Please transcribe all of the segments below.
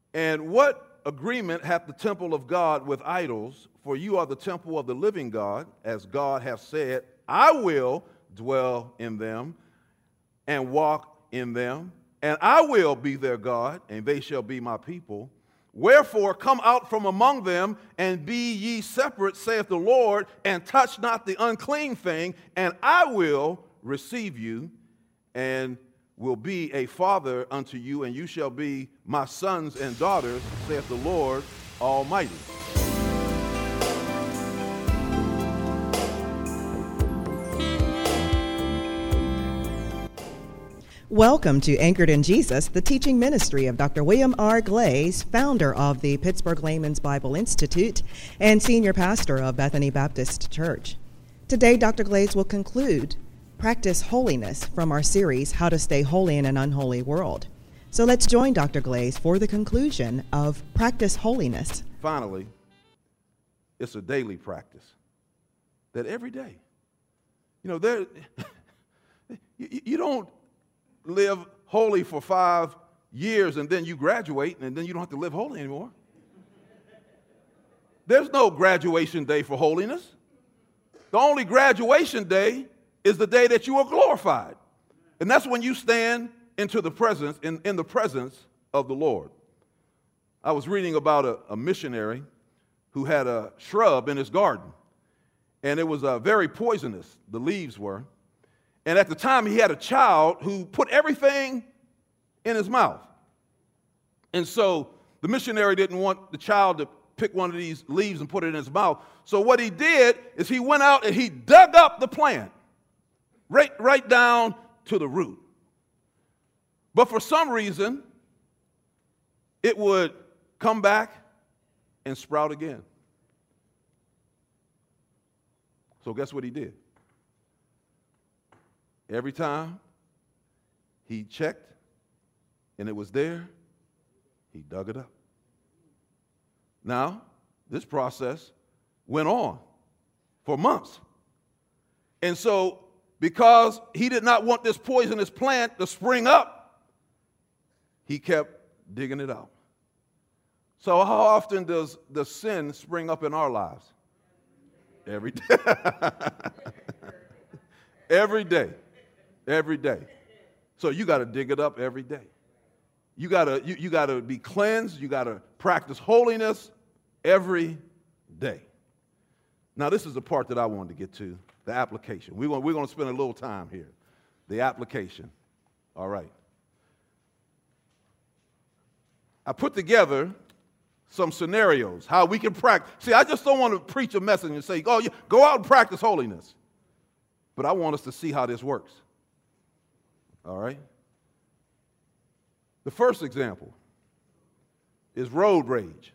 And what agreement hath the temple of God with idols? For you are the temple of the living God, as God hath said, I will dwell in them and walk in them, and I will be their God, and they shall be my people. Wherefore come out from among them, and be ye separate, saith the Lord, and touch not the unclean thing, and I will receive you, and will be a father unto you, and you shall be my sons and daughters, saith the Lord Almighty. Welcome to Anchored in Jesus, the teaching ministry of Dr. William R. Glaze, founder of the Pittsburgh Layman's Bible Institute and senior pastor of Bethany Baptist Church. Today, Dr. Glaze will conclude Practice Holiness from our series, How to Stay Holy in an Unholy World. So let's join Dr. Glaze for the conclusion of Practice Holiness. Finally, it's a daily practice that every day, you don't live holy for 5 years and then you graduate and then you don't have to live holy anymore. There's no graduation day for holiness. The only graduation day is the day that you are glorified. And that's when you stand into the presence, in the presence of the Lord. I was reading about a missionary who had a shrub in his garden, and it was very poisonous, the leaves were. And at the time, he had a child who put everything in his mouth. And so the missionary didn't want the child to pick one of these leaves and put it in his mouth. So what he did is he went out and he dug up the plant, right down to the root. But for some reason, it would come back and sprout again. So guess what he did? Every time he checked and it was there, he dug it up. Now, this process went on for months. And so, because he did not want this poisonous plant to spring up, he kept digging it out. So how often does the sin spring up in our lives? Every day. Every day. Every day. So you got to dig it up every day. You got to be cleansed. You got to practice holiness every day. Now, this is the part that I wanted to get to, the application. We're going to spend a little time here. The application. All right. I put together some scenarios, how we can practice. See, I just don't want to preach a message and say, oh, yeah, go out and practice holiness. But I want us to see how this works. All right? The first example is road rage.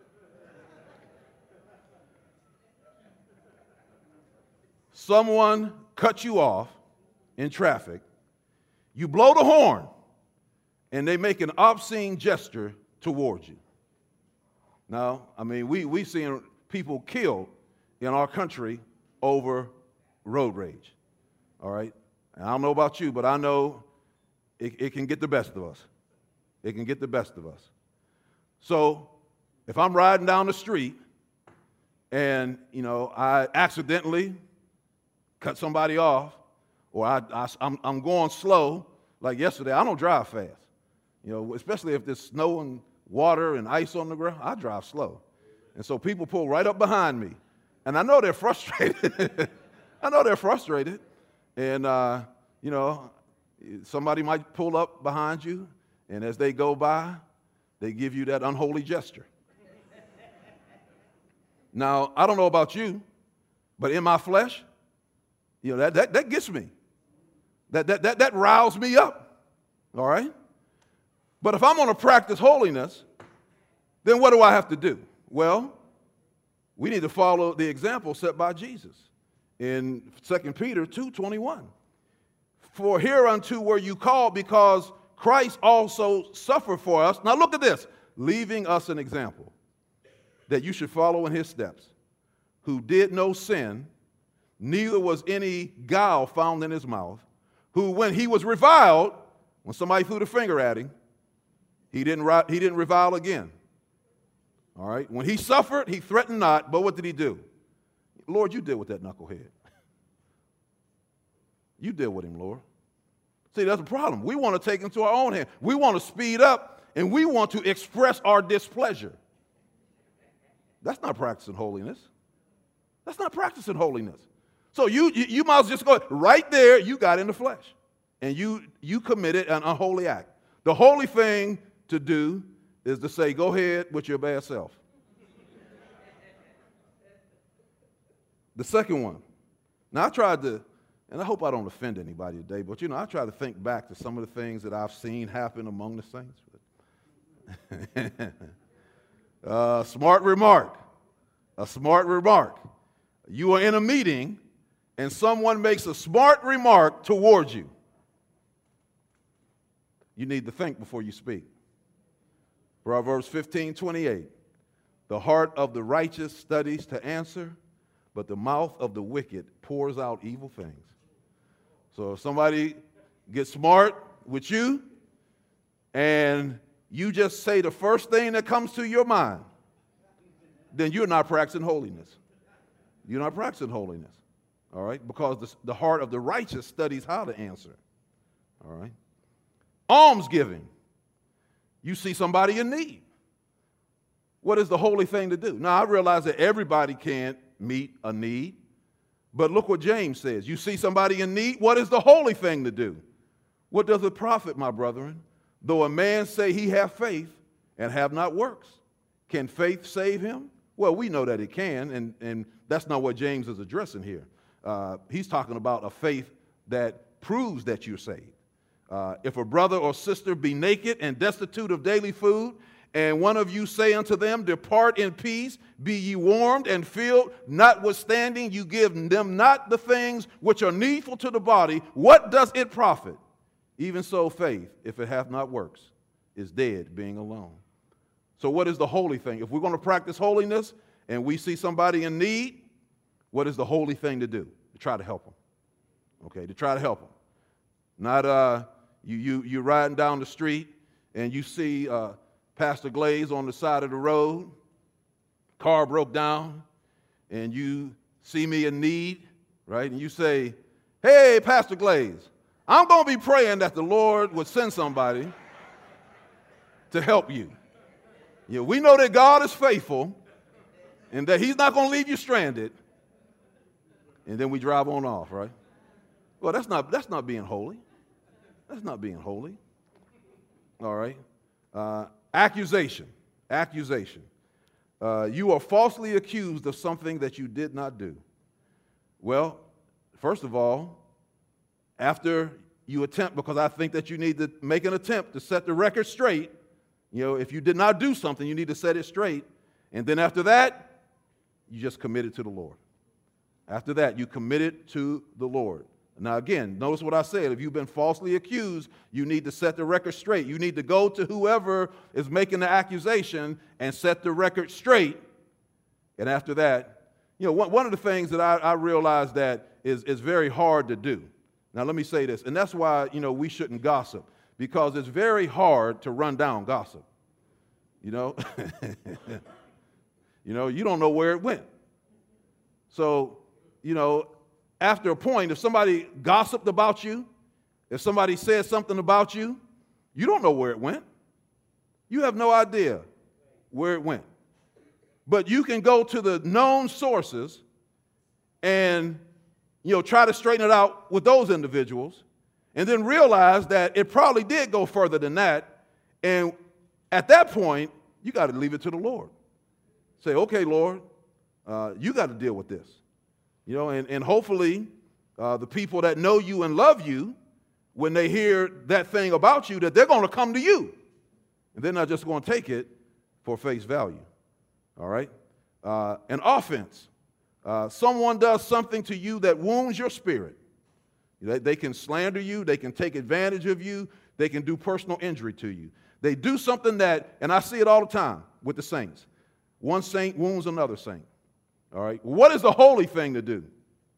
Someone cuts you off in traffic, you blow the horn, and they make an obscene gesture towards you. Now, I mean, we've seen people killed in our country over road rage. All right? And I don't know about you, but I know it can get the best of us. It can get the best of us. So if I'm riding down the street and, I accidentally cut somebody off, or I'm going slow, like yesterday, I don't drive fast. Especially if there's snow and water and ice on the ground, I drive slow. And so people pull right up behind me. And I know they're frustrated. And, somebody might pull up behind you, and as they go by, they give you that unholy gesture. Now, I don't know about you, but in my flesh, that gets me. That riles me up, all right? But if I'm going to practice holiness, then what do I have to do? Well, we need to follow the example set by Jesus in 2 Peter 2:21. For hereunto were you called, because Christ also suffered for us. Now look at this, leaving us an example that you should follow in his steps, who did no sin, neither was any guile found in his mouth, who when he was reviled, when somebody threw the finger at him, He didn't revile again. All right? When he suffered, he threatened not, but what did he do? Lord, you deal with that knucklehead. You deal with him, Lord. See, that's the problem. We want to take him to our own hand. We want to speed up, and we want to express our displeasure. That's not practicing holiness. That's not practicing holiness. So you might as well just go right there. You got in the flesh, and you committed an unholy act. The holy thing to do is to say, go ahead with your bad self. The second one. Now, I tried to, and I hope I don't offend anybody today, but, I try to think back to some of the things that I've seen happen among the saints. Smart remark. A smart remark. You are in a meeting, and someone makes a smart remark towards you. You need to think before you speak. Proverbs 15:28. The heart of the righteous studies to answer, but the mouth of the wicked pours out evil things. So if somebody gets smart with you and you just say the first thing that comes to your mind, then you're not practicing holiness. You're not practicing holiness, all right? Because the heart of the righteous studies how to answer, all right? Almsgiving. You see somebody in need. What is the holy thing to do? Now, I realize that everybody can't meet a need, but look what James says. You see somebody in need, what is the holy thing to do? What does it profit, my brethren, though a man say he have faith and have not works? Can faith save him? Well, we know that it can, and that's not what James is addressing here. He's talking about a faith that proves that you're saved. If a brother or sister be naked and destitute of daily food, and one of you say unto them, depart in peace, be ye warmed and filled, notwithstanding you give them not the things which are needful to the body, what does it profit? Even so faith, if it hath not works, is dead, being alone. So what is the holy thing? If we're going to practice holiness and we see somebody in need, what is the holy thing to do? To try to help them. Okay, to try to help them. Not you're riding down the street and you see Pastor Glaze on the side of the road, car broke down, and you see me in need, right? And you say, hey, Pastor Glaze, I'm going to be praying that the Lord would send somebody to help you. We know that God is faithful and that he's not going to leave you stranded. And then we drive on off, right? Well, that's not being holy. That's not being holy. All right. Accusation. You are falsely accused of something that you did not do. Well, first of all, after you attempt, because I think that you need to make an attempt to set the record straight. If you did not do something, you need to set it straight. And then after that, you just committed to the Lord. After that, you committed to the Lord. Now, again, notice what I said. If you've been falsely accused, you need to set the record straight. You need to go to whoever is making the accusation and set the record straight. And after that, one of the things that I realize that is very hard to do. Now, let me say this, and that's why, we shouldn't gossip, because it's very hard to run down gossip. You don't know where it went. So, after a point, if somebody gossiped about you, if somebody said something about you, you don't know where it went. You have no idea where it went. But you can go to the known sources and, try to straighten it out with those individuals, and then realize that it probably did go further than that. And at that point, you got to leave it to the Lord. Say, okay, Lord, you got to deal with this. And hopefully the people that know you and love you, when they hear that thing about you, that they're going to come to you. And they're not just going to take it for face value. All right? An offense. Someone does something to you that wounds your spirit. They can slander you. They can take advantage of you. They can do personal injury to you. They do something that, and I see it all the time with the saints. One saint wounds another saint. All right. What is the holy thing to do?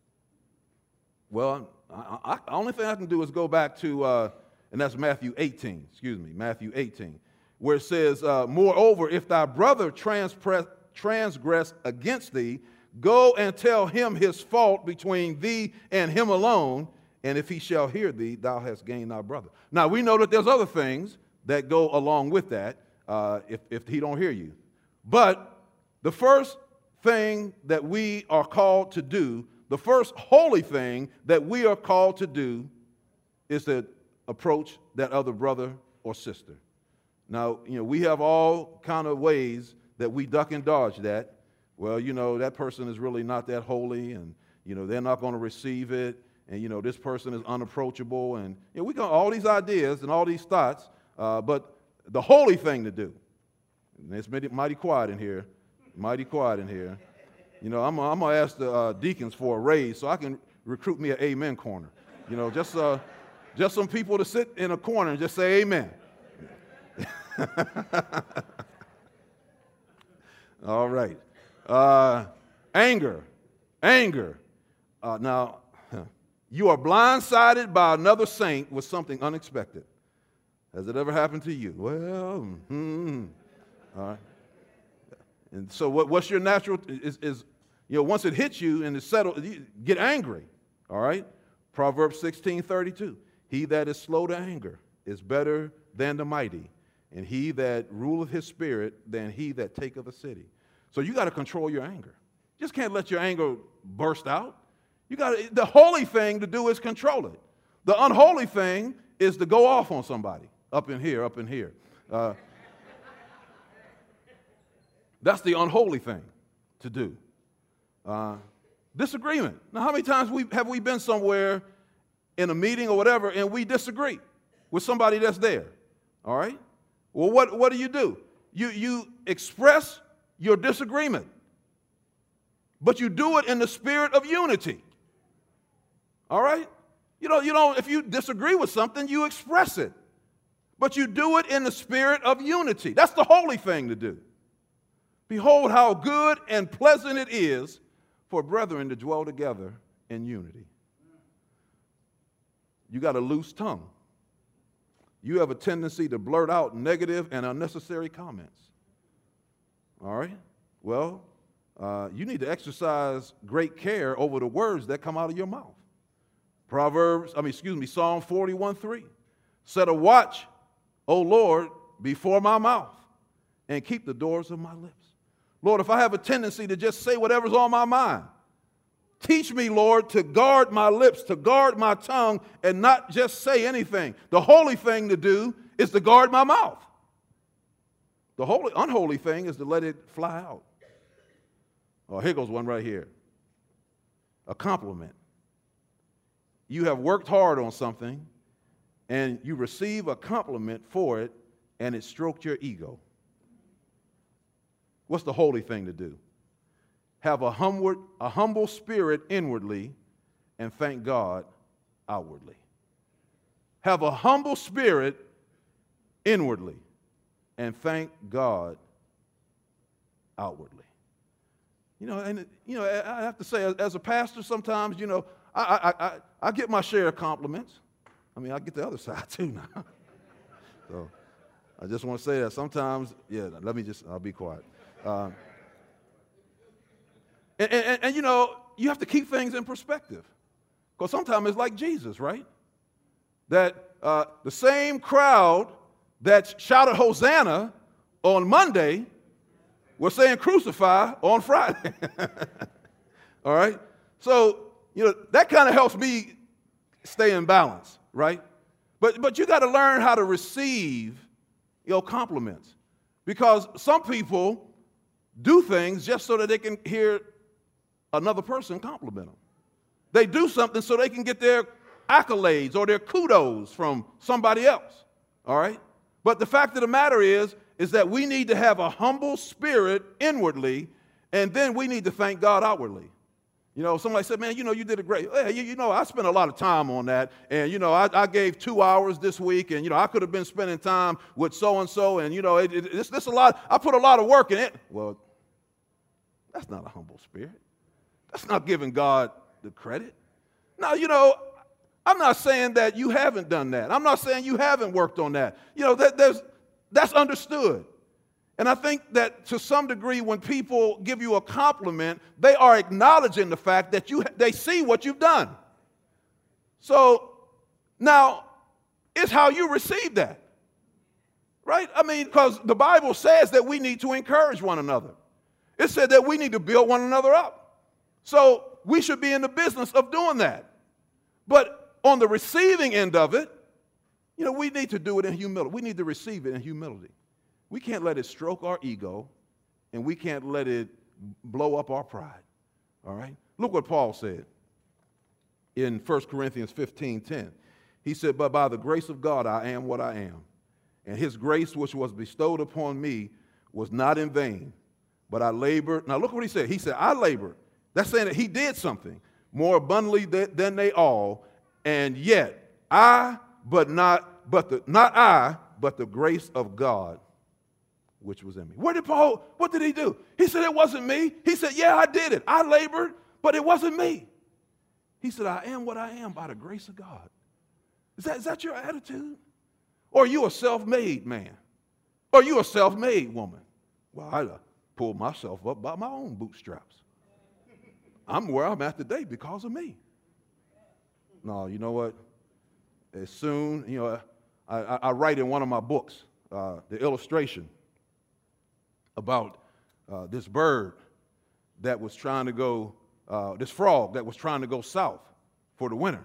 Well, the only thing I can do is go back to, and that's Matthew 18. Matthew 18. where it says, moreover, if thy brother transgress against thee, go and tell him his fault between thee and him alone, and if he shall hear thee, thou hast gained thy brother. Now, we know that there's other things that go along with that if he don't hear you. But the first thing that we are called to do, the first holy thing that we are called to do is to approach that other brother or sister. Now, we have all kind of ways that we duck and dodge that. Well, that person is really not that holy, and, they're not going to receive it, and, this person is unapproachable, and, we got all these ideas and all these thoughts, but the holy thing to do, and it's mighty quiet in here, I'm going to ask the deacons for a raise so I can recruit me an amen corner. Just some people to sit in a corner and just say amen. All right. Anger. Now, you are blindsided by another saint with something unexpected. Has it ever happened to you? Well, all right. And so what's your natural is once it hits you and it's settled, you get angry. All right? Proverbs 16:32. He that is slow to anger is better than the mighty, and he that ruleth his spirit than he that taketh a city. So you got to control your anger. You just can't let your anger burst out. The holy thing to do is control it. The unholy thing is to go off on somebody up in here. That's the unholy thing to do. Disagreement. Now, how many times have we been somewhere in a meeting or whatever and we disagree with somebody that's there? All right? Well, what do? You express your disagreement, but you do it in the spirit of unity. All right? If you disagree with something, you express it, but you do it in the spirit of unity. That's the holy thing to do. Behold how good and pleasant it is for brethren to dwell together in unity. You got a loose tongue. You have a tendency to blurt out negative and unnecessary comments. All right? Well, you need to exercise great care over the words that come out of your mouth. Psalm 41:3. Set a watch, O Lord, before my mouth, and keep the doors of my lips. Lord, if I have a tendency to just say whatever's on my mind, teach me, Lord, to guard my lips, to guard my tongue, and not just say anything. The holy thing to do is to guard my mouth. The unholy thing is to let it fly out. Oh, here goes one right here. A compliment. You have worked hard on something, and you receive a compliment for it, and it stroked your ego. What's the holy thing to do? Have a humble spirit inwardly and thank God outwardly. Have a humble spirit inwardly and thank God outwardly. I have to say, as a pastor, sometimes, I get my share of compliments. I mean, I get the other side too now. So I just want to say that sometimes, I'll be quiet. And you have to keep things in perspective. Because sometimes it's like Jesus, right? That the same crowd that shouted Hosanna on Monday was saying crucify on Friday. All right? So, that kind of helps me stay in balance, right? But you got to learn how to receive your compliments. Because some people do things just so that they can hear another person compliment them. They do something so they can get their accolades or their kudos from somebody else, all right? But the fact of the matter is that we need to have a humble spirit inwardly, and then we need to thank God outwardly. Somebody said, man, you did a great, hey, I spent a lot of time on that, and, I gave 2 hours this week, and, I could have been spending time with so-and-so, and, it's a lot, I put a lot of work in it. Well, that's not a humble spirit. That's not giving God the credit. Now, I'm not saying that you haven't done that. I'm not saying you haven't worked on that. that's understood. And I think that to some degree, when people give you a compliment, they are acknowledging the fact that they see what you've done. So now it's how you receive that, right? I mean, because the Bible says that we need to encourage one another. It said that we need to build one another up. So we should be in the business of doing that. But on the receiving end of it, we need to do it in humility. We need to receive it in humility. We can't let it stroke our ego, and we can't let it blow up our pride, all right? Look what Paul said in 1 Corinthians 15:10. He said, but by the grace of God I am what I am, and his grace which was bestowed upon me was not in vain, but I labored. Now look what he said. He said, I labored. That's saying that he did something more abundantly than they all, and yet not I, but the grace of God which was in me. What did he do? He said, it wasn't me. He said, yeah, I did it. I labored, but it wasn't me. He said, I am what I am by the grace of God. Is that your attitude? Or are you a self-made man? Or are you a self-made woman? Well, I pulled myself up by my own bootstraps. I'm where I'm at today because of me. No, you know what? As soon, I write in one of my books, the illustration about this bird that was trying to go, this frog that was trying to go south for the winter.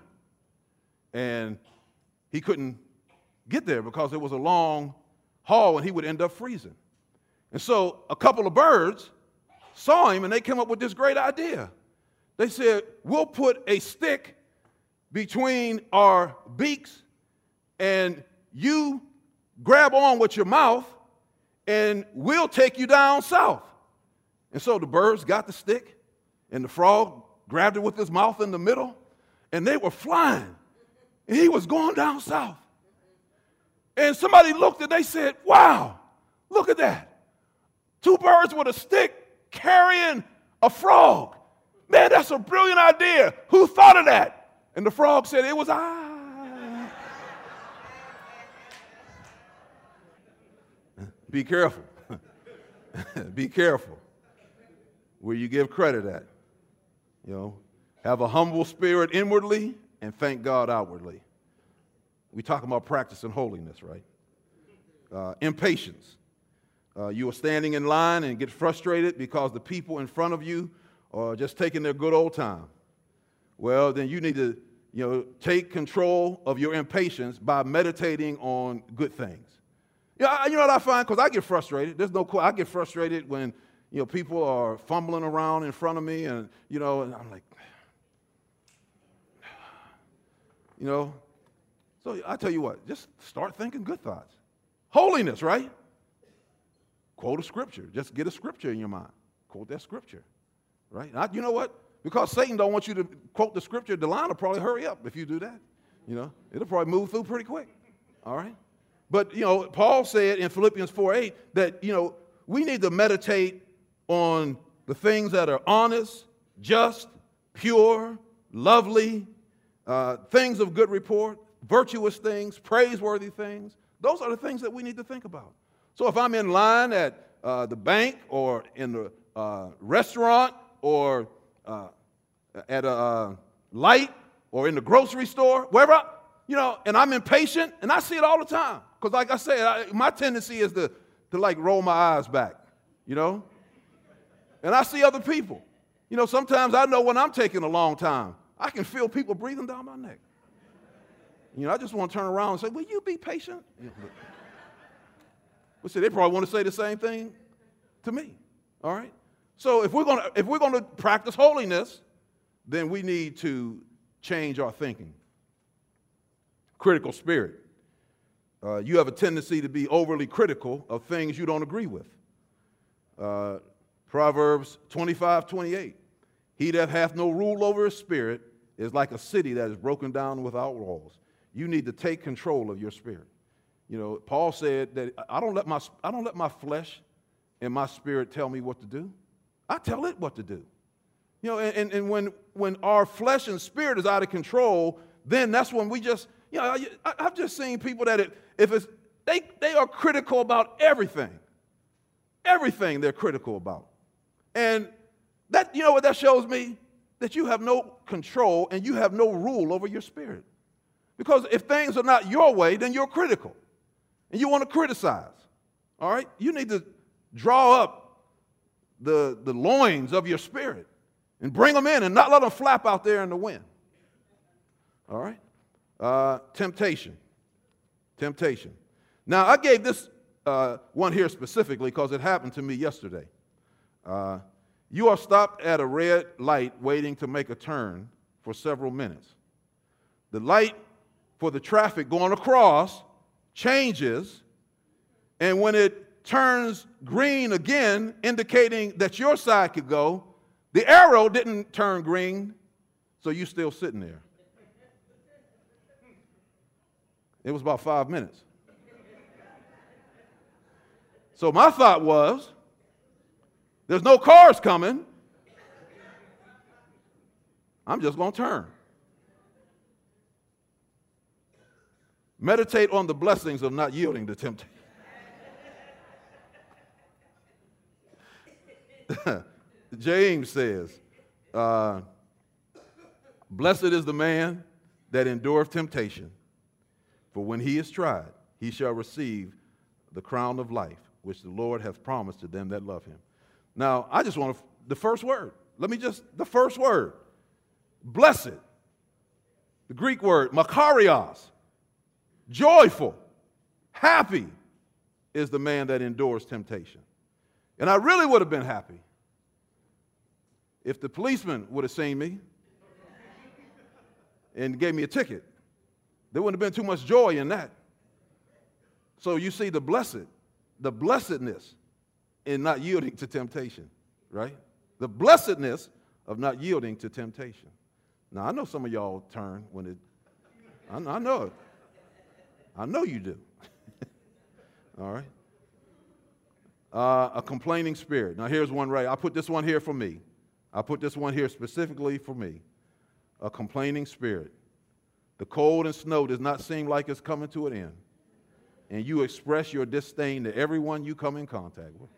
And he couldn't get there because it was a long haul and he would end up freezing. And so a couple of birds saw him and they came up with this great idea. They said, we'll put a stick between our beaks and you grab on with your mouth and we'll take you down south. And so the birds got the stick and the frog grabbed it with his mouth in the middle and they were flying and he was going down south. And somebody looked and they said, wow, look at that. Two birds with a stick carrying a frog. Man, that's a brilliant idea. Who thought of that? And the frog said, it was I. Be careful. Be careful where you give credit at. Have a humble spirit inwardly and thank God outwardly. We talk about practicing holiness, right? Impatience. You are standing in line and get frustrated because the people in front of you are just taking their good old time. Well, then you need to, take control of your impatience by meditating on good things. You know what I find? Because I get frustrated. I get frustrated when, people are fumbling around in front of me and, and I'm like, So I tell you what, just start thinking good thoughts. Holiness, right? Quote a scripture. Just get a scripture in your mind. Quote that scripture, right? You know what? Because Satan don't want you to quote the scripture, the line will probably hurry up if you do that. It'll probably move through pretty quick, all right? But, Paul said in Philippians 4:8 that, we need to meditate on the things that are honest, just, pure, lovely, things of good report, virtuous things, praiseworthy things. Those are the things that we need to think about. So if I'm in line at the bank or in the restaurant or at a light or in the grocery store, wherever, and I'm impatient, and I see it all the time. Because like I said, my tendency is to roll my eyes back, and I see other people. Sometimes I know when I'm taking a long time. I can feel people breathing down my neck. I just want to turn around and say, will you be patient? Well, see, they probably want to say the same thing to me, all right? So if we're going to practice holiness, then we need to change our thinking. Critical spirit. You have a tendency to be overly critical of things you don't agree with. Proverbs 25:28. He that hath no rule over his spirit is like a city that is broken down without walls. You need to take control of your spirit. Paul said that I don't let my flesh and my spirit tell me what to do. I tell it what to do. And when our flesh and spirit is out of control, then that's when we just, I've just seen people that if it's They are critical about everything. Everything they're critical about. And that, you know what that shows me? That you have no control and you have no rule over your spirit. Because if things are not your way, then you're critical. And you want to criticize. All right? You need to draw up the loins of your spirit and bring them in and not let them flap out there in the wind. All right? Temptation. Temptation. Now, I gave this one here specifically because it happened to me yesterday. You are stopped at a red light waiting to make a turn for several minutes. The light for the traffic going across changes, and when it turns green again, indicating that your side could go, the arrow didn't turn green, so you're still sitting there. It was about 5 minutes. So my thought was, there's no cars coming. I'm just going to turn. Meditate on the blessings of not yielding to temptation. James says, blessed is the man that endureth temptation, for when he is tried, he shall receive the crown of life, which the Lord hath promised to them that love him. Now, I just want the first word. The first word. Blessed. The Greek word, makarios. Joyful. Happy is the man that endures temptation. And I really would have been happy if the policeman would have seen me and gave me a ticket. There wouldn't have been too much joy in that. So you see the blessedness in not yielding to temptation, right? The blessedness of not yielding to temptation. Now, I know some of y'all turn when it, I know it. I know you do. All right? A complaining spirit. Now, here's one right. I put this one here for me. I put this one here specifically for me. A complaining spirit. The cold and snow does not seem like it's coming to an end. And you express your disdain to everyone you come in contact with.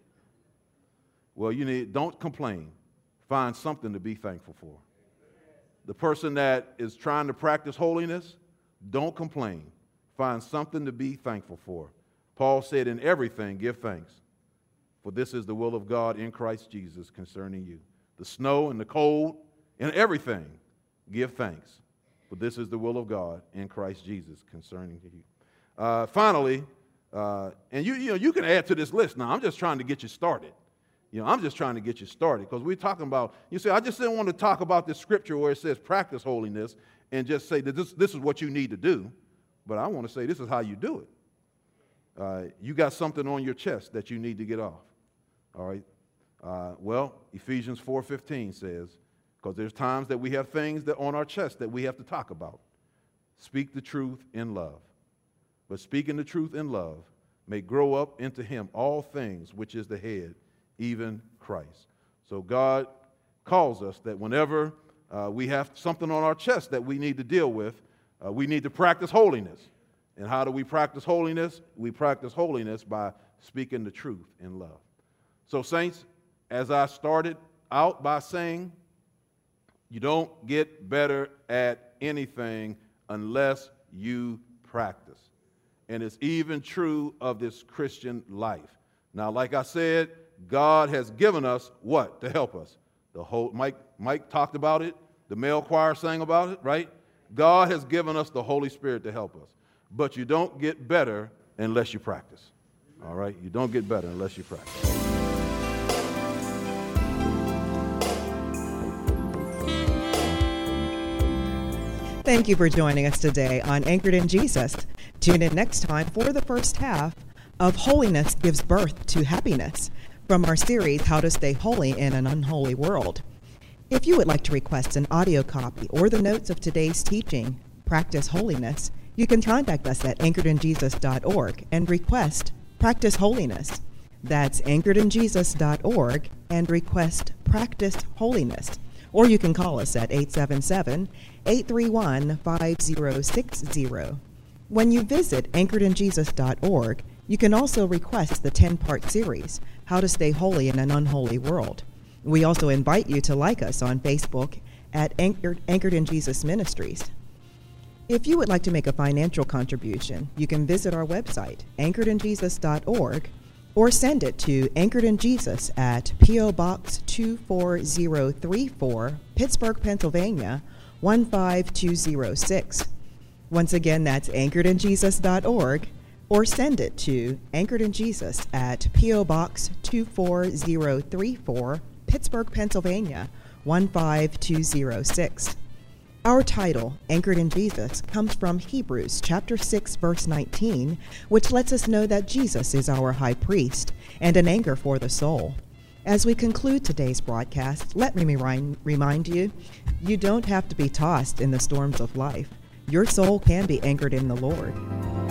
Well, don't complain. Find something to be thankful for. The person that is trying to practice holiness, don't complain. Find something to be thankful for. Paul said, in everything, give thanks, for this is the will of God in Christ Jesus concerning you. The snow and the cold and everything, give thanks, for this is the will of God in Christ Jesus concerning you. Finally, and you can add to this list now. I'm just trying to get you started. I'm just trying to get you started because we're talking about, I just didn't want to talk about this scripture where it says practice holiness and just say that this is what you need to do. But I want to say this is how you do it. You got something on your chest that you need to get off. All right? Well, Ephesians 4:15 says, because there's times that we have things that on our chest that we have to talk about. Speak the truth in love. But speaking the truth in love may grow up into him all things, which is the head, even Christ. So God calls us that whenever we have something on our chest that we need to deal with, we need to practice holiness. And how do we practice holiness? We practice holiness by speaking the truth in love. So, saints, as I started out by saying, you don't get better at anything unless you practice. And it's even true of this Christian life. Now, like I said, God has given us what to help us? The whole Mike talked about it. The male choir sang about it, right? God has given us the Holy Spirit to help us. But you don't get better unless you practice. All right? You don't get better unless you practice. Thank you for joining us today on Anchored in Jesus. Tune in next time for the first half of Holiness Gives Birth to Happiness from our series, How to Stay Holy in an Unholy World. If you would like to request an audio copy or the notes of today's teaching, Practice Holiness, you can contact us at anchoredinjesus.org and request Practice Holiness. That's anchoredinjesus.org and request Practice Holiness. Or you can call us at 877-831-5060. When you visit anchoredinjesus.org, you can also request the 10-part series, How to Stay Holy in an Unholy World. We also invite you to like us on Facebook at Anchored in Jesus Ministries. If you would like to make a financial contribution, you can visit our website, anchoredinjesus.org, or send it to Anchored in Jesus at P.O. Box 24034, Pittsburgh, Pennsylvania, 15206. Once again, that's anchoredinjesus.org, or send it to Anchored in Jesus at P.O. Box 24034, Pittsburgh, Pennsylvania, 15206. Our title, Anchored in Jesus, comes from Hebrews chapter 6, verse 19, which lets us know that Jesus is our high priest and an anchor for the soul. As we conclude today's broadcast, let me remind you, you don't have to be tossed in the storms of life. Your soul can be anchored in the Lord.